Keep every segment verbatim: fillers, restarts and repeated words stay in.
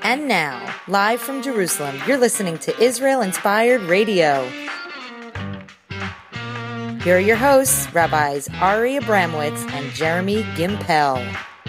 And now, live from Jerusalem, you're listening to Israel Inspired Radio. Here are your hosts, Rabbis Ari Abramowitz and Jeremy Gimpel.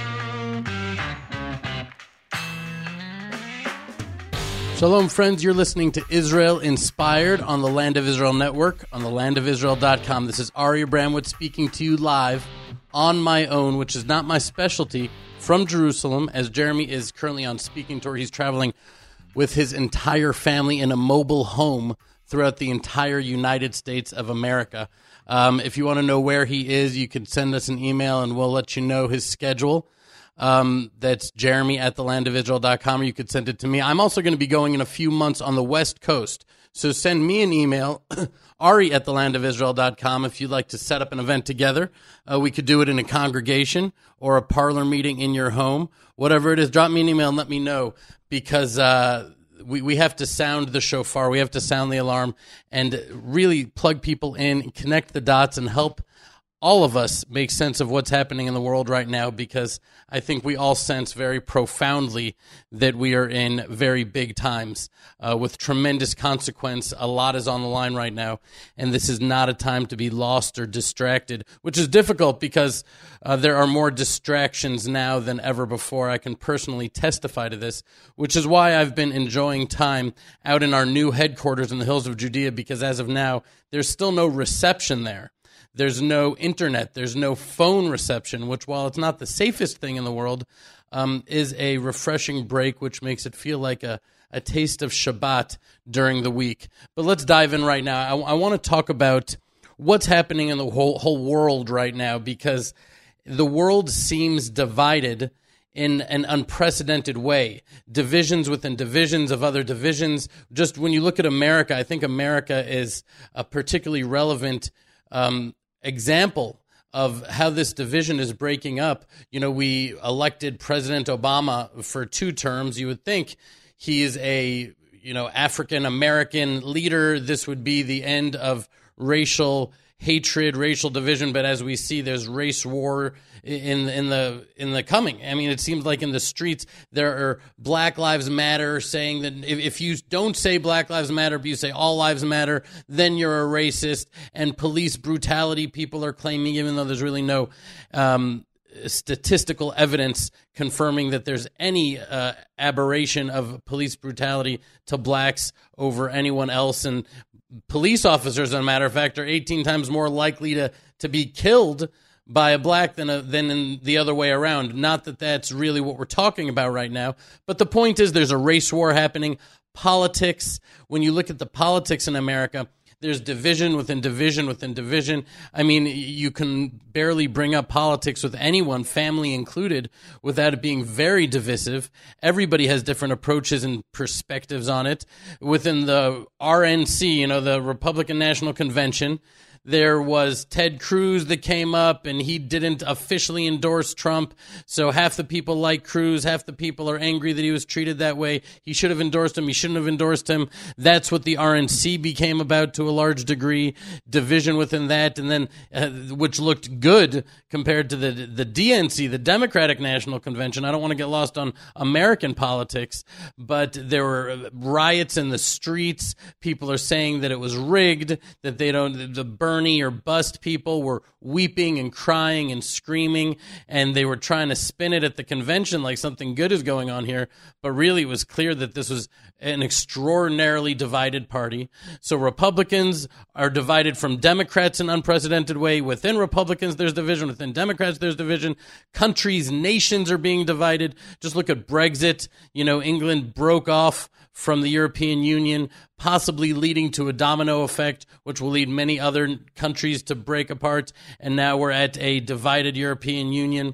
Shalom, friends. You're listening to Israel Inspired on the Land of Israel Network, on the land of israel dot com. This is Ari Abramowitz speaking to you live on my own, which is not my specialty, from Jerusalem, as Jeremy is currently on speaking tour. He's traveling with his entire family in a mobile home throughout the entire United States of America. Um, if you want to know where he is, you can send us an email and we'll let you know his schedule. Um, that's Jeremy at the land of israel dot com, or you could send it to me. I'm also going to be going in a few months on the West Coast. So send me an email, Ari at the land of israel dot com, if you'd like to set up an event together. Uh, we could do it in a congregation or a parlor meeting in your home. Whatever it is, drop me an email and let me know, because uh, we, we have to sound the shofar. We have to sound the alarm and really plug people in, connect the dots, and help all of us make sense of what's happening in the world right now, because I think we all sense very profoundly that we are in very big times uh, with tremendous consequence. A lot is on the line right now, and this is not a time to be lost or distracted, which is difficult because uh, there are more distractions now than ever before. I can personally testify to this, which is why I've been enjoying time out in our new headquarters in the hills of Judea, because as of now, there's still no reception there. There's no internet. There's no phone reception, which, while it's not the safest thing in the world, um, is a refreshing break, which makes it feel like a, a taste of Shabbat during the week. But let's dive in right now. I, I want to talk about what's happening in the whole, whole world right now, because the world seems divided in an unprecedented way. Divisions within divisions of other divisions. Just when you look at America, I think America is a particularly relevant um example of how this division is breaking up. You know, we elected President Obama for two terms. You would think he is a, you know, African-American leader. This would be the end of racial hatred, racial division. But as we see, there's race war in in the in the coming. I mean, it seems like in the streets there are Black Lives Matter saying that if, if you don't say Black Lives Matter, but you say all lives matter, then you're a racist. And police brutality, people are claiming, even though there's really no um, statistical evidence confirming that there's any uh, aberration of police brutality to blacks over anyone else. And police officers, as a matter of fact, are eighteen times more likely to, to be killed by a black than a, than in the other way around. Not that that's really what we're talking about right now, but the point is there's a race war happening. Politics, when you look at the politics in America, there's division within division within division. I mean, you can barely bring up politics with anyone, family included, without it being very divisive. Everybody has different approaches and perspectives on it. Within the R N C, you know, the Republican National Convention, there was Ted Cruz that came up, and he didn't officially endorse Trump. So half the people like Cruz, half the people are angry that he was treated that way. He should have endorsed him. He shouldn't have endorsed him. That's what the R N C became about to a large degree, division within that, and then uh, which looked good compared to the the D N C, the Democratic National Convention. I don't want to get lost on American politics, but there were riots in the streets. People are saying that it was rigged, that they don't, the Bernie or bust people were weeping and crying and screaming, and they were trying to spin it at the convention like something good is going on here. But really, it was clear that this was an extraordinarily divided party. So Republicans are divided from Democrats in an unprecedented way. Within Republicans, there's division. Within Democrats, there's division. Countries, nations are being divided. Just look at Brexit. You know, England broke off from the European Union, possibly leading to a domino effect, which will lead many other countries to break apart. And now we're at a divided European Union.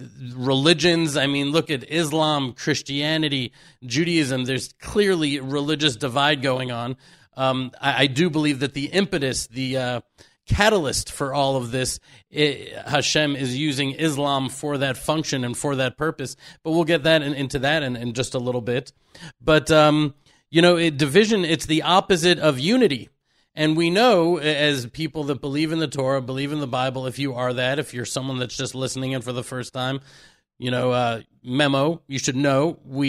Religions, I mean, look at Islam, Christianity, Judaism. There's clearly a religious divide going on. Um, I, I do believe that the impetus, the uh, catalyst for all of this, it, Hashem is using Islam for that function and for that purpose. But we'll get that in, into that in, in just a little bit. But, um, you know, it, division, it's the opposite of unity. And we know, as people that believe in the Torah, believe in the Bible, if you are that, if you're someone that's just listening in for the first time, you know, uh, memo, you should know, we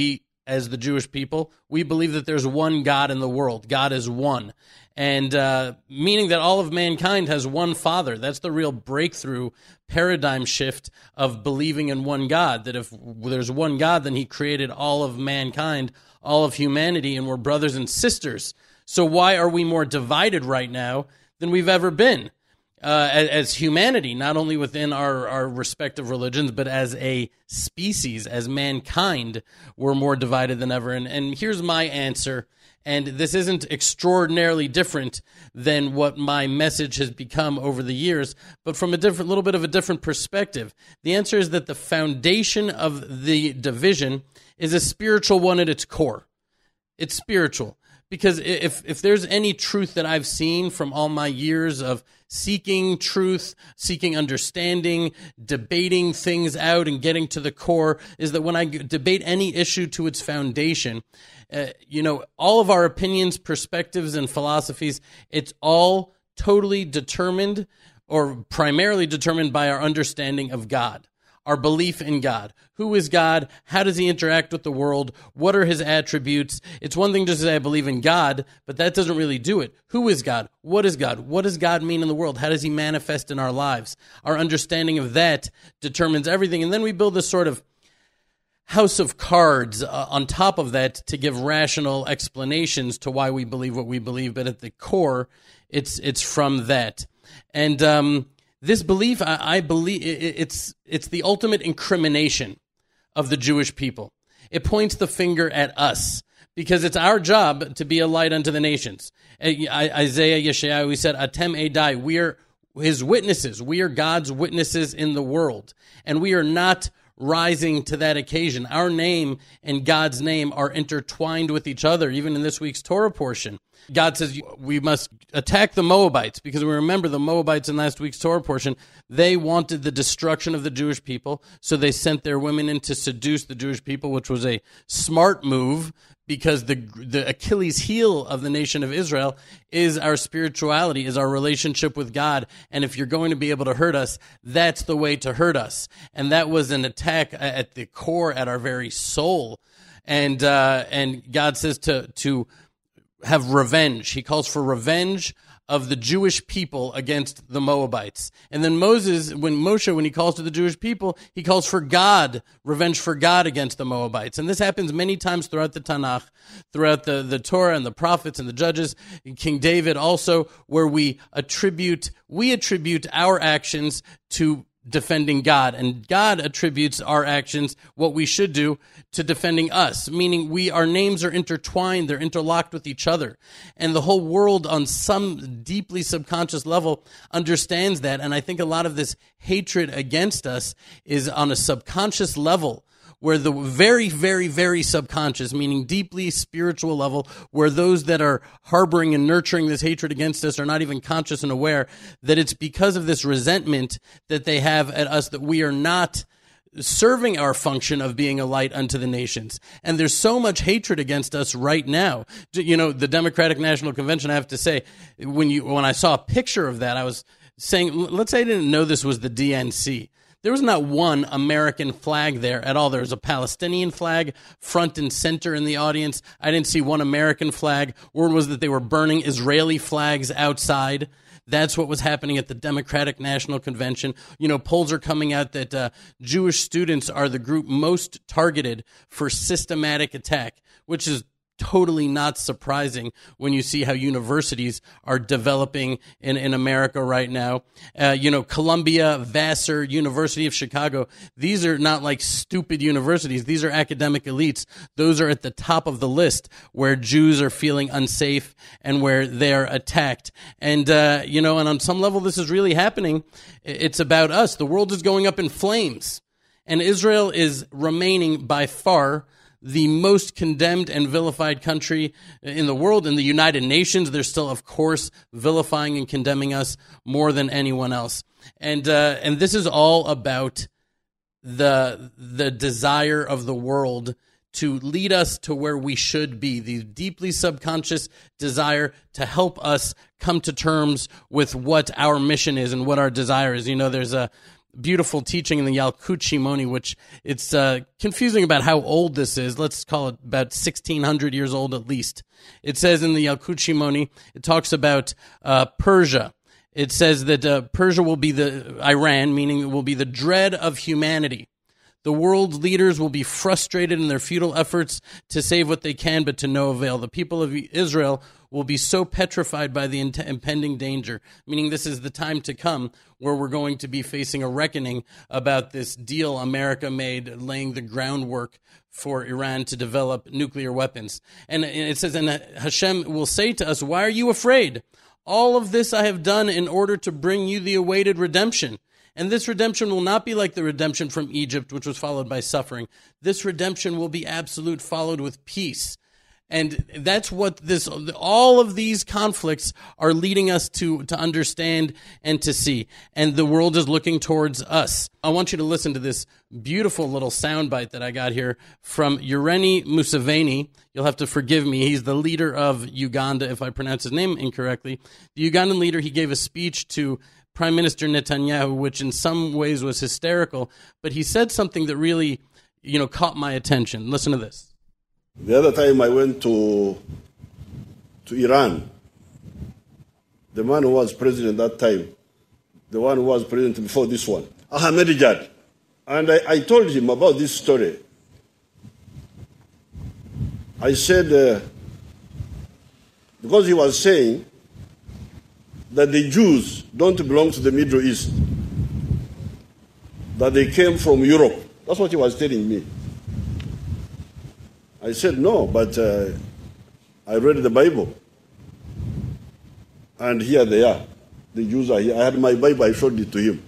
as the Jewish people, we believe that there's one God in the world. God is one. And uh, meaning that all of mankind has one Father. That's the real breakthrough paradigm shift of believing in one God, that if there's one God, then he created all of mankind, all of humanity, and we're brothers and sisters. So why are we more divided right now than we've ever been uh, as, as humanity, not only within our, our respective religions, but as a species, as mankind, we're more divided than ever. And, and here's my answer. And this isn't extraordinarily different than what my message has become over the years, but from a different, little bit of a different perspective. The answer is that the foundation of the division is a spiritual one at its core. It's spiritual. Because if if there's any truth that I've seen from all my years of seeking truth, seeking understanding, debating things out and getting to the core, is that when I debate any issue to its foundation, uh, you know, all of our opinions, perspectives, and philosophies, it's all totally determined or primarily determined by our understanding of God. Our belief in God. Who is God? How does he interact with the world? What are his attributes? It's one thing just to say I believe in God, but that doesn't really do it. Who is God? What is God? What does God mean in the world? How does he manifest in our lives? Our understanding of that determines everything. And then we build this sort of house of cards uh, on top of that to give rational explanations to why we believe what we believe. But at the core, it's it's from that. And um This belief, I, I believe, it's it's the ultimate incrimination of the Jewish people. It points the finger at us because it's our job to be a light unto the nations. Isaiah, Yeshayahu, we said, Atem Edai, we are his witnesses. We are God's witnesses in the world, and we are not rising to that occasion. Our name and God's name are intertwined with each other, even in this week's Torah portion. God says we must attack the Moabites, because we remember the Moabites in last week's Torah portion, they wanted the destruction of the Jewish people, so they sent their women in to seduce the Jewish people, which was a smart move, because the the Achilles heel of the nation of Israel is our spirituality, is our relationship with God. And if you're going to be able to hurt us, that's the way to hurt us. And that was an attack at the core, at our very soul. And uh, and God says to to have revenge. He calls for revenge of the Jewish people against the Moabites. And then Moses, when Moshe, when he calls to the Jewish people, he calls for God, revenge for God against the Moabites. And this happens many times throughout the Tanakh, throughout the, the Torah and the prophets and the judges, King David also, where we attribute, we attribute our actions to defending God, and God attributes our actions, what we should do, to defending us, meaning we, our names are intertwined, they're interlocked with each other, and the whole world on some deeply subconscious level understands that. And I think a lot of this hatred against us is on a subconscious level, where the very, very, very subconscious, meaning deeply spiritual level, where those that are harboring and nurturing this hatred against us are not even conscious and aware that it's because of this resentment that they have at us that we are not serving our function of being a light unto the nations. And there's so much hatred against us right now. You know, the Democratic National Convention, I have to say, when you when I saw a picture of that, I was saying, let's say I didn't know this was the D N C. There was not one American flag there at all. There was a Palestinian flag front and center in the audience. I didn't see one American flag. Word was that they were burning Israeli flags outside. That's what was happening at the Democratic National Convention. You know, polls are coming out that uh, Jewish students are the group most targeted for systematic attack, which is totally not surprising when you see how universities are developing in, in America right now. Uh, you know, Columbia, Vassar, University of Chicago, these are not like stupid universities. These are academic elites. Those are at the top of the list where Jews are feeling unsafe and where they're attacked. And, uh, you know, and on some level, this is really happening. It's about us. The world is going up in flames, and Israel is remaining by far the most condemned and vilified country in the world. In the United Nations, they're still, of course, vilifying and condemning us more than anyone else. And uh, and this is all about the the desire of the world to lead us to where we should be, the deeply subconscious desire to help us come to terms with what our mission is and what our desire is. You know, there's a beautiful teaching in the Yalkut Shimoni, which it's uh, confusing about how old this is. Let's call it about sixteen hundred years old at least. It says in the Yalkut Shimoni, it talks about uh, Persia. It says that uh, Persia will be the, Iran, meaning it will be the dread of humanity. The world's leaders will be frustrated in their futile efforts to save what they can, but to no avail. The people of Israel will be so petrified by the impending danger, meaning this is the time to come where we're going to be facing a reckoning about this deal America made, laying the groundwork for Iran to develop nuclear weapons. And it says, and Hashem will say to us, why are you afraid? All of this I have done in order to bring you the awaited redemption. And this redemption will not be like the redemption from Egypt, which was followed by suffering. This redemption will be absolute, followed with peace. And that's what this, all of these conflicts are leading us to, to understand and to see. And the world is looking towards us. I want you to listen to this beautiful little soundbite that I got here from Yoweri Museveni. You'll have to forgive me. He's the leader of Uganda, if I pronounce his name incorrectly. The Ugandan leader, he gave a speech to Prime Minister Netanyahu, which in some ways was hysterical, but he said something that really, you know, caught my attention. Listen to this. The other time I went to to Iran, the man who was president that time, the one who was president before this one, Ahmadinejad, and I, I told him about this story. I said, uh, because he was saying that the Jews don't belong to the Middle East, that they came from Europe. That's what he was telling me. I said, no, but uh, I read the Bible. And here they are. The Jews are here. I had my Bible, I showed it to him.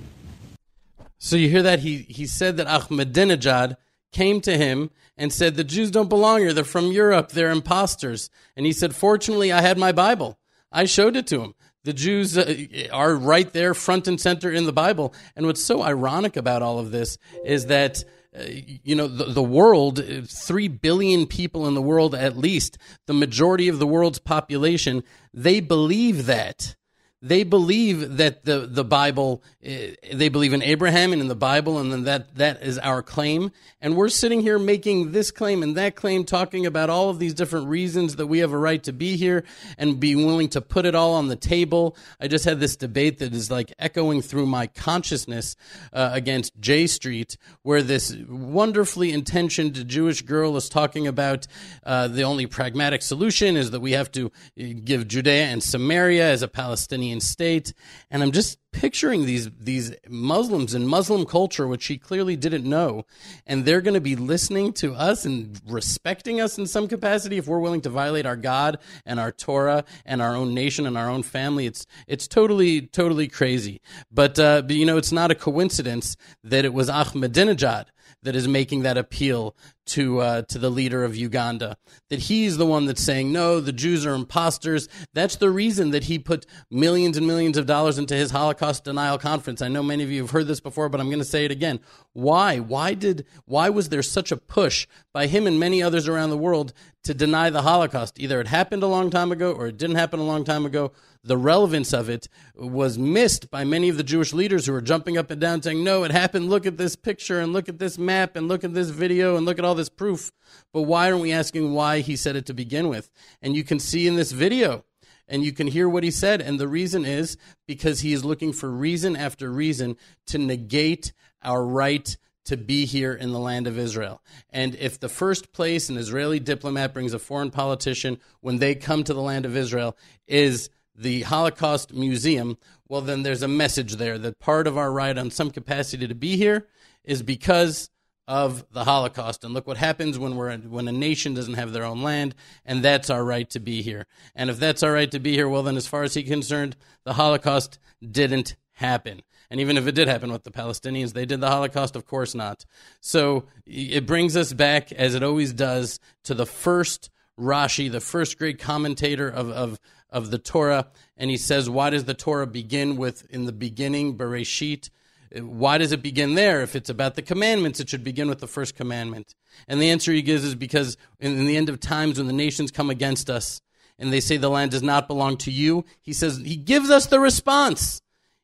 So you hear that? He, he said that Ahmadinejad came to him and said, the Jews don't belong here. They're from Europe. They're imposters. And he said, fortunately, I had my Bible. I showed it to him. The Jews uh, are right there, front and center in the Bible. And what's so ironic about all of this is that, uh, you know, the, the world, three billion people in the world at least, the majority of the world's population, they believe that. They believe that the, the Bible, they believe in Abraham and in the Bible, and then that, that is our claim. And we're sitting here making this claim and that claim, talking about all of these different reasons that we have a right to be here and be willing to put it all on the table. I just had this debate that is like echoing through my consciousness uh, against J Street, where this wonderfully intentioned Jewish girl is talking about uh, the only pragmatic solution is that we have to give Judea and Samaria as a Palestinian state. And I'm just picturing these these Muslims and Muslim culture, which she clearly didn't know, and they're going to be listening to us and respecting us in some capacity if we're willing to violate our God and our Torah and our own nation and our own family. It's it's totally, totally crazy. But, uh, but you know, it's not a coincidence that it was Ahmadinejad that is making that appeal to uh, to the leader of Uganda, that he's the one that's saying, no, the Jews are imposters. That's the reason that he put millions and millions of dollars into his Holocaust denial conference. I know many of you have heard this before, but I'm going to say it again. Why? Why did? Why was there such a push by him and many others around the world to deny the Holocaust? Either it happened a long time ago or it didn't happen a long time ago. The relevance of it was missed by many of the Jewish leaders who were jumping up and down saying, no, it happened. Look at this picture and look at this map and look at this video and look at all this proof. But why aren't we asking why he said it to begin with? And you can see in this video and you can hear what he said. And the reason is because he is looking for reason after reason to negate our right to be here in the land of Israel. And if the first place an Israeli diplomat brings a foreign politician when they come to the land of Israel is the Holocaust Museum, well, then there's a message there that part of our right on some capacity to be here is because of the Holocaust. And look what happens when we're when a nation doesn't have their own land, and that's our right to be here. And if that's our right to be here, well, then as far as he's concerned, the Holocaust didn't happen. And even if it did happen with the Palestinians, they did the Holocaust? Of course not. So it brings us back, as it always does, to the first Rashi, the first great commentator of, of, of the Torah. And he says, why does the Torah begin with, in the beginning, Bereshit? Why does it begin there? If it's about the commandments, it should begin with the first commandment. And the answer he gives is because in, in the end of times, when the nations come against us and they say the land does not belong to you, he says, he gives us the response.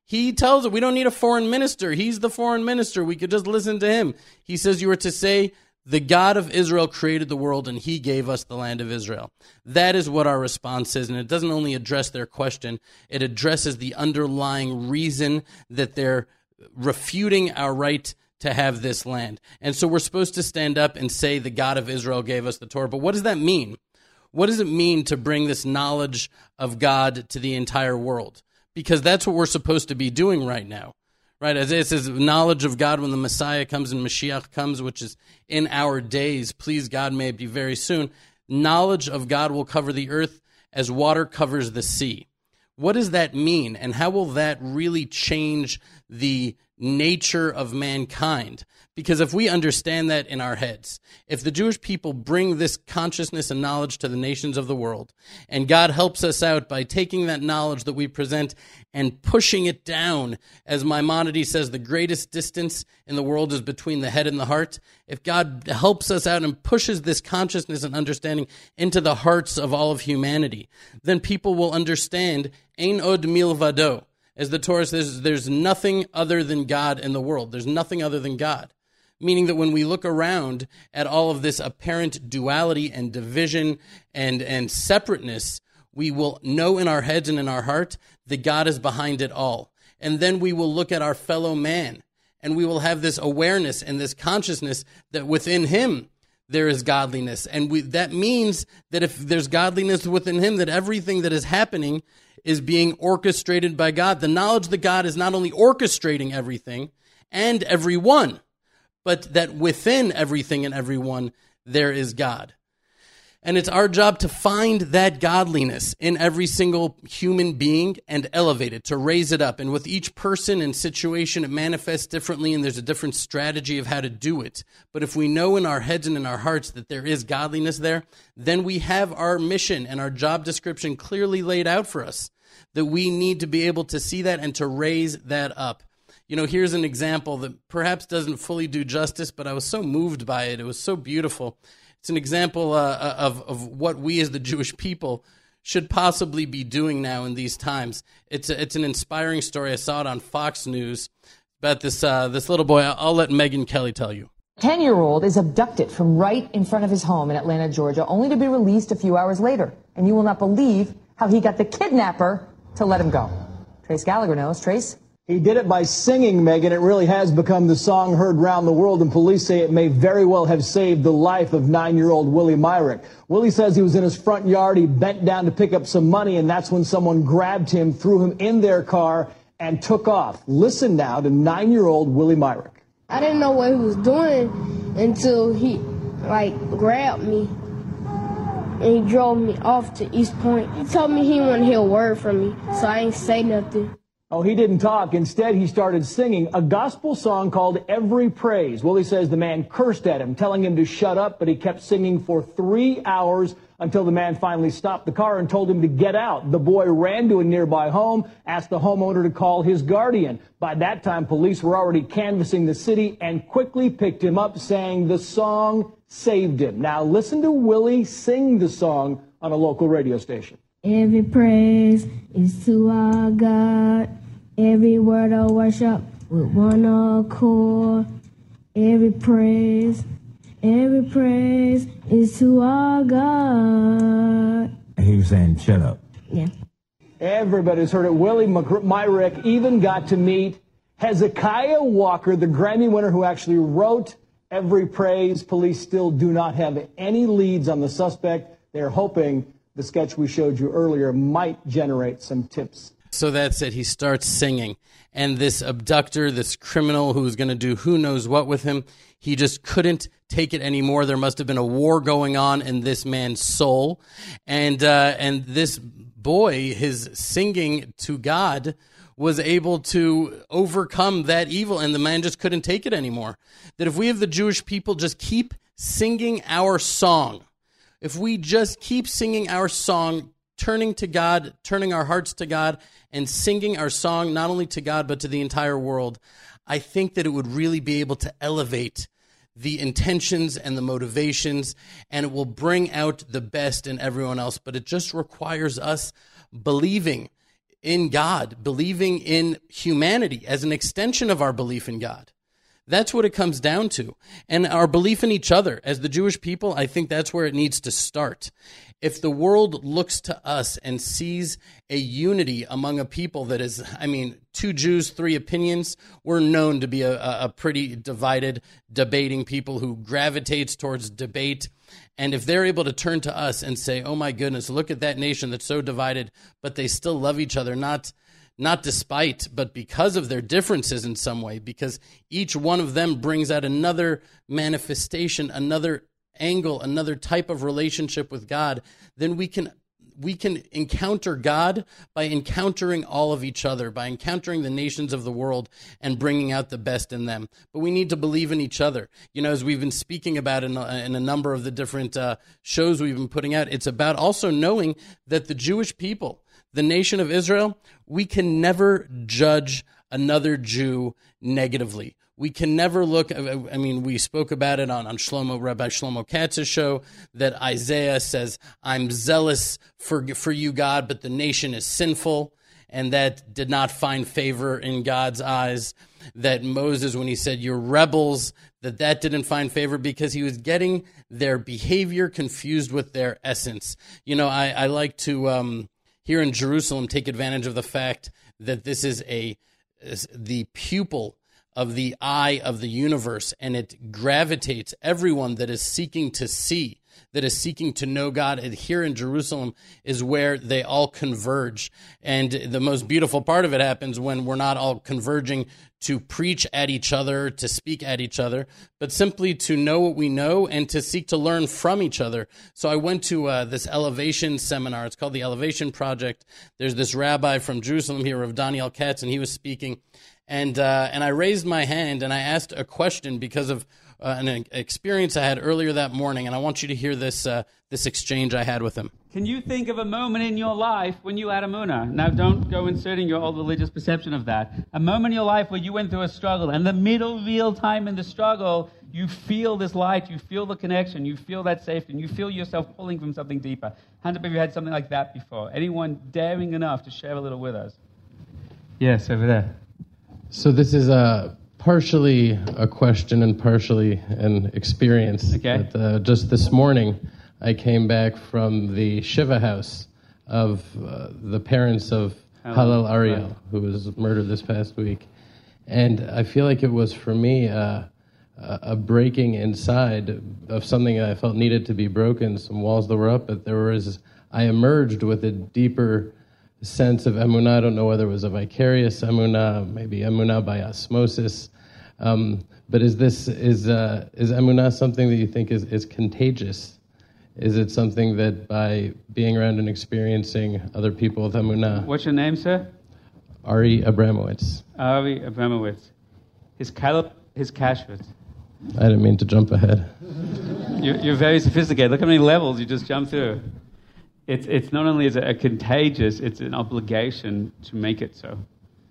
He tells it, we don't need a foreign minister. He's the foreign minister. We could just listen to him. He says you are to say, the God of Israel created the world and he gave us the land of Israel. That is what our response is. And it doesn't only address their question, it addresses the underlying reason that they're refuting our right to have this land. And so we're supposed to stand up and say the God of Israel gave us the Torah. But what does that mean? What does it mean to bring this knowledge of God to the entire world? Because that's what we're supposed to be doing right now, right? As it says, knowledge of God when the Messiah comes and Mashiach comes, which is in our days. Please God, may it be very soon. Knowledge of God will cover the earth as water covers the sea. What does that mean? And how will that really change the nature of mankind? Because if we understand that in our heads, if the Jewish people bring this consciousness and knowledge to the nations of the world, and God helps us out by taking that knowledge that we present and pushing it down, as Maimonides says, the greatest distance in the world is between the head and the heart. If God helps us out and pushes this consciousness and understanding into the hearts of all of humanity, then people will understand, Ein od milvado. As the Torah says, there's nothing other than God in the world. There's nothing other than God. Meaning that when we look around at all of this apparent duality and division and, and separateness, we will know in our heads and in our heart that God is behind it all. And then we will look at our fellow man, and we will have this awareness and this consciousness that within him there is godliness. And we, that means that if there's godliness within him, that everything that is happening is being orchestrated by God. The knowledge that God is not only orchestrating everything and everyone, but that within everything and everyone, there is God. And it's our job to find that godliness in every single human being and elevate it, to raise it up. And with each person and situation, it manifests differently, and there's a different strategy of how to do it. But if we know in our heads and in our hearts that there is godliness there, then we have our mission and our job description clearly laid out for us, that we need to be able to see that and to raise that up. You know, here's an example that perhaps doesn't fully do justice, but I was so moved by it. It was so beautiful. It's an example uh, of, of what we as the Jewish people should possibly be doing now in these times. It's a, it's an inspiring story. I saw it on Fox News about this uh, this little boy. I'll, I'll let Megyn Kelly tell you. ten-year-old is abducted from right in front of his home in Atlanta, Georgia, only to be released a few hours later. And you will not believe how he got the kidnapper to let him go. Trace Gallagher knows. Trace? He did it by singing, Megan. It really has become the song heard round the world, and police say it may very well have saved the life of nine-year-old Willie Myrick. Willie says he was in his front yard. He bent down to pick up some money, and that's when someone grabbed him, threw him in their car, and took off. Listen now to nine-year-old Willie Myrick. I didn't know what he was doing until he, like, grabbed me, and he drove me off to East Point. He told me he wanted to hear a word from me, so I ain't say nothing. Oh, he didn't talk. Instead, he started singing a gospel song called Every Praise. Willie says the man cursed at him, telling him to shut up, but he kept singing for three hours until the man finally stopped the car and told him to get out. The boy ran to a nearby home, asked the homeowner to call his guardian. By that time, police were already canvassing the city and quickly picked him up, saying the song saved him. Now, listen to Willie sing the song on a local radio station. Every praise is to our God. Every word of worship with one accord. Every praise, every praise is to our God. He was saying, shut up. Yeah. Everybody's heard it. Willie Myrick even got to meet Hezekiah Walker, the Grammy winner who actually wrote Every Praise. Police still do not have any leads on the suspect. They're hoping the sketch we showed you earlier might generate some tips. So that's it. He starts singing. And this abductor, this criminal who was going to do who knows what with him, he just couldn't take it anymore. There must have been a war going on in this man's soul. And uh, and this boy, his singing to God, was able to overcome that evil. And the man just couldn't take it anymore. That if we have the Jewish people just keep singing our song, if we just keep singing our song, turning to God, turning our hearts to God, and singing our song not only to God but to the entire world, I think that it would really be able to elevate the intentions and the motivations, and it will bring out the best in everyone else. But it just requires us believing in God, believing in humanity as an extension of our belief in God. That's what it comes down to. And our belief in each other. As the Jewish people, I think that's where it needs to start. If the world looks to us and sees a unity among a people that is, I mean, two Jews, three opinions, we're known to be a, a pretty divided, debating people who gravitates towards debate. And if they're able to turn to us and say, oh my goodness, look at that nation that's so divided, but they still love each other, not not despite, but because of their differences in some way, because each one of them brings out another manifestation, another angle, another type of relationship with God, then we can we can encounter God by encountering all of each other, by encountering the nations of the world and bringing out the best in them. But we need to believe in each other. You know, as we've been speaking about in a, in a number of the different uh, shows we've been putting out, it's about also knowing that the Jewish people, the nation of Israel, we can never judge another Jew negatively. We can never look, I mean, we spoke about it on, on Shlomo, Rabbi Shlomo Katz's show, that Isaiah says, I'm zealous for, for you, God, but the nation is sinful, and that did not find favor in God's eyes. That Moses, when he said, you're rebels, that that didn't find favor because he was getting their behavior confused with their essence. You know, I, I like to, um, here in Jerusalem, take advantage of the fact that this is a is the pupil of the eye of the universe, and it gravitates everyone that is seeking to see, that is seeking to know God. And here in Jerusalem is where they all converge. And the most beautiful part of it happens when we're not all converging to preach at each other, to speak at each other, but simply to know what we know and to seek to learn from each other. So I went to uh, this elevation seminar. It's called the Elevation Project. There's this rabbi from Jerusalem here, Rav Daniel Katz, and he was speaking. And uh, and I raised my hand and I asked a question because of uh, an experience I had earlier that morning. And I want you to hear this uh, this exchange I had with him. Can you think of a moment in your life when you had Emunah? Now, don't go inserting your old religious perception of that. A moment in your life where you went through a struggle, and the middle real time in the struggle, you feel this light, you feel the connection, you feel that safety, and you feel yourself pulling from something deeper. Hands up if you had something like that before. Anyone daring enough to share a little with us? Yes, over there. So this is a partially a question and partially an experience. Okay. But, uh, just this morning, I came back from the Shiva house of uh, the parents of Hallel Ariel, right, who was murdered this past week. And I feel like it was, for me, uh, a breaking inside of something that I felt needed to be broken, some walls that were up, but there was, I emerged with a deeper sense of emunah. I don't know whether it was a vicarious emunah, maybe emunah by osmosis. Um, but is this, is uh, is emunah something that you think is, is contagious? Is it something that by being around and experiencing other people with emunah? What's your name, sir? Ari Abramowitz. Ari Abramowitz. His Caleb, his Kashrut. I didn't mean to jump ahead. You're, you're very sophisticated. Look how many levels you just jumped through. It's it's not only is it a contagious, it's an obligation to make it so.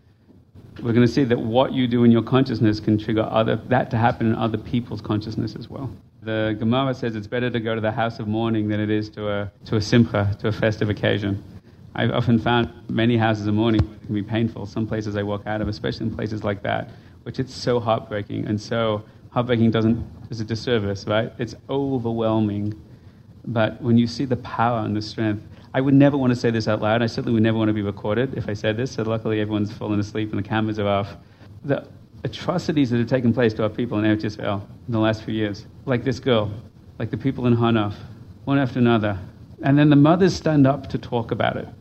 We're going to see that what you do in your consciousness can trigger other that to happen in other people's consciousness as well. The Gemara says it's better to go to the house of mourning than it is to a to a simcha, to a festive occasion. I've often found many houses of mourning can be painful. Some places I walk out of, especially in places like that, which it's so heartbreaking, and so heartbreaking doesn't is a disservice, right? It's overwhelming. But when you see the power and the strength, I would never want to say this out loud. I certainly would never want to be recorded if I said this. So luckily everyone's fallen asleep and the cameras are off. The atrocities that have taken place to our people in Eretz Yisrael in the last few years, like this girl, like the people in Hanof, one after another. And then the mothers stand up to talk about it.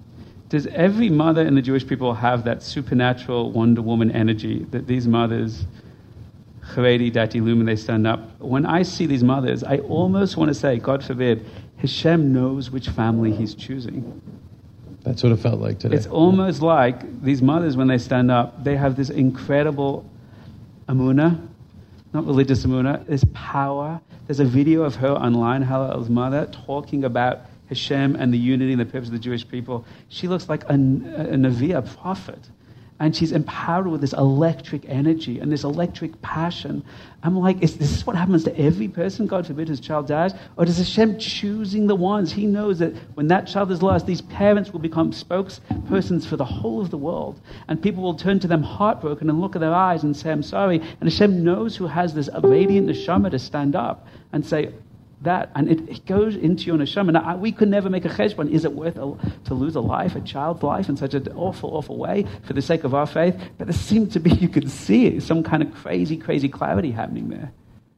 Does every mother in the Jewish people have that supernatural Wonder Woman energy that these mothers, Haredi, Dati, Lumen, they stand up? When I see these mothers, I almost want to say, God forbid, Hashem knows which family he's choosing. That's what it felt like today. It's almost like these mothers, when they stand up, they have this incredible emunah, not religious emunah, there's power. There's a video of her online, Hallel's mother, talking about Hashem and the unity and the purpose of the Jewish people. She looks like a, a Navi, a prophet. And she's empowered with this electric energy and this electric passion. I'm like, is this what happens to every person, God forbid, whose child dies? Or does Hashem choosing the ones? He knows that when that child is lost, these parents will become spokespersons for the whole of the world. And people will turn to them heartbroken and look at their eyes and say, I'm sorry. And Hashem knows who has this radiant neshama to stand up and say, that, and it, it goes into your neshama. Now, we could never make a cheshbon. Is it worth a, to lose a life, a child's life, in such an awful, awful way for the sake of our faith? But there seemed to be, you could see it, some kind of crazy, crazy clarity happening there.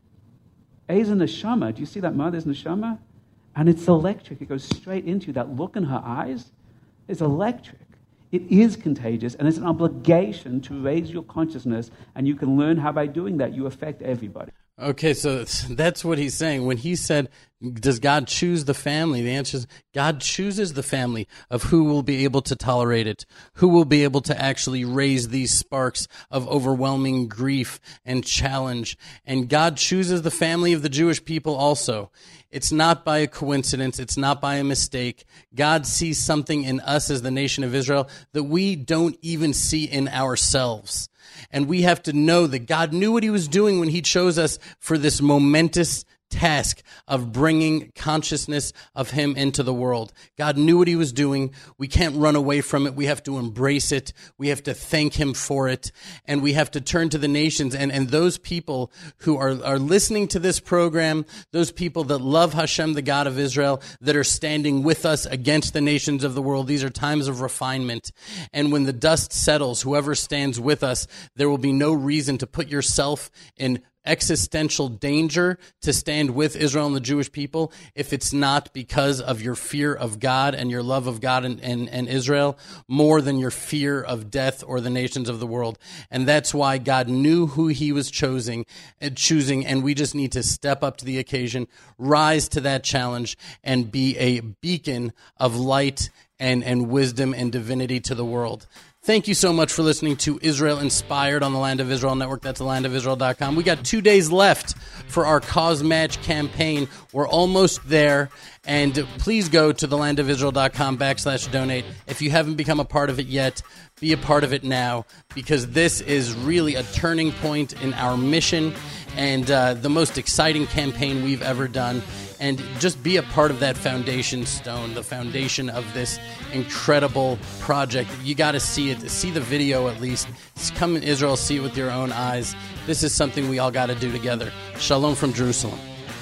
A's a neshama. Do you see that mother's neshama? And it's electric. It goes straight into you. That look in her eyes is electric. It is contagious, and it's an obligation to raise your consciousness, and you can learn how by doing that you affect everybody. Okay, so that's what he's saying. When he said, does God choose the family? The answer is God chooses the family of who will be able to tolerate it, who will be able to actually raise these sparks of overwhelming grief and challenge. And God chooses the family of the Jewish people also. It's not by a coincidence. It's not by a mistake. God sees something in us as the nation of Israel that we don't even see in ourselves. And we have to know that God knew what he was doing when he chose us for this momentous task of bringing consciousness of him into the world. God knew what he was doing. We can't run away from it. We have to embrace it. We have to thank him for it. And we have to turn to the nations. And, and those people who are, are listening to this program, those people that love Hashem, the God of Israel, that are standing with us against the nations of the world, these are times of refinement. And when the dust settles, whoever stands with us, there will be no reason to put yourself in existential danger to stand with Israel and the Jewish people if it's not because of your fear of God and your love of God and, and, and Israel more than your fear of death or the nations of the world. And that's why God knew who he was choosing and choosing, and we just need to step up to the occasion, rise to that challenge, and be a beacon of light and, and wisdom and divinity to the world. Thank you so much for listening to Israel Inspired on the Land of Israel Network. That's the land of israel dot com. We got two days left for our Cause Match campaign. We're almost there. And please go to the land of israel dot com backslash donate. If you haven't become a part of it yet, be a part of it now, because this is really a turning point in our mission and uh, the most exciting campaign we've ever done. And just be a part of that foundation stone, the foundation of this incredible project. You got to see it. See the video at least. Just come in Israel, see it with your own eyes. This is something we all got to do together. Shalom from Jerusalem.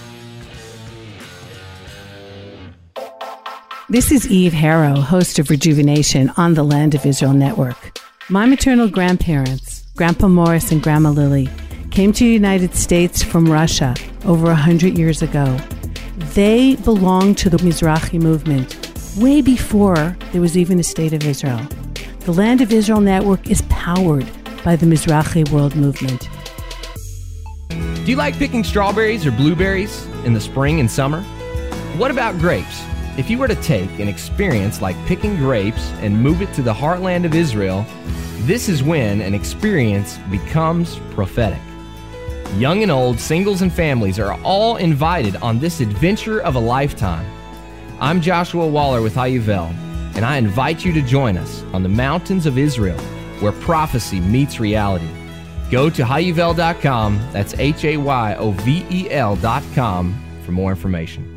This is Eve Harrow, host of Rejuvenation on the Land of Israel Network. My maternal grandparents, Grandpa Morris and Grandma Lily, came to the United States from Russia over one hundred years ago. They belonged to the Mizrahi movement way before there was even a state of Israel. The Land of Israel Network is powered by the Mizrahi World Movement. Do you like picking strawberries or blueberries in the spring and summer? What about grapes? If you were to take an experience like picking grapes and move it to the heartland of Israel, this is when an experience becomes prophetic. Young and old, singles and families are all invited on this adventure of a lifetime. I'm Joshua Waller with Hayuvel, and I invite you to join us on the mountains of Israel, where prophecy meets reality. Go to hayuvel dot com, that's H A Y O V E L dot com, for more information.